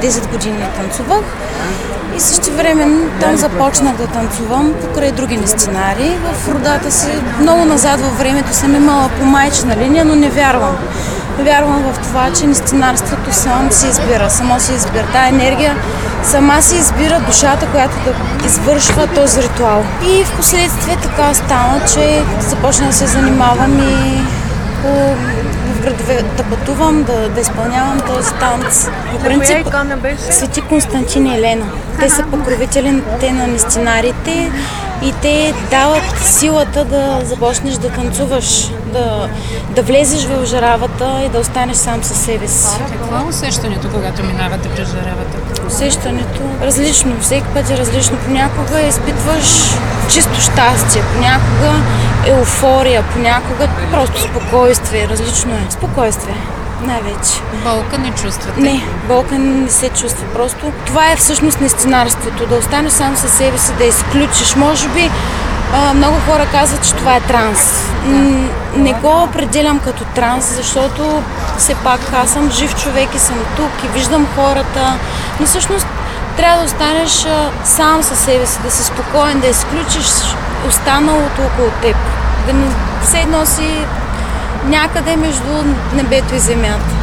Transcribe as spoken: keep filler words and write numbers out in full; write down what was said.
десет години танцувах и същевременно там започнах да танцувам покрай други несценари. В родата си много назад във времето съм имала по майчина линия, но не вярвам. Вярвам в това, че несценарството само си избира, само си избира. Тая енергия сама си избира душата, която да извършва този ритуал. И в последствие така стана, че започна да се занимавам и по, в градове да пътувам, да, да изпълнявам този танц. По принцип, икона беше? Свети Константин и Елена. Те са покровителите на несценарите и те дават силата да започнеш да танцуваш, да, да влезеш в жаравата и да останеш сам със себе си. Какво е усещането, когато минавате през жаравата? Усещането различно, всеки път е различно. Понякога изпитваш чисто щастие, понякога еуфория, понякога просто спокойствие. Различно е. Спокойствие. Най-вече. Болка не чувствате? Не, болка не се чувства. Просто това е всъщност несценарството. Да останеш сам със себе си, да изключиш. Може би а, много хора казват, че това е транс. Н- не го определям като транс, защото все пак аз съм жив човек и съм тук и виждам хората. Но всъщност трябва да останеш а, сам със себе си, да си спокоен, да изключиш останалото около теб. Да не все едно си някъде между небето и земята.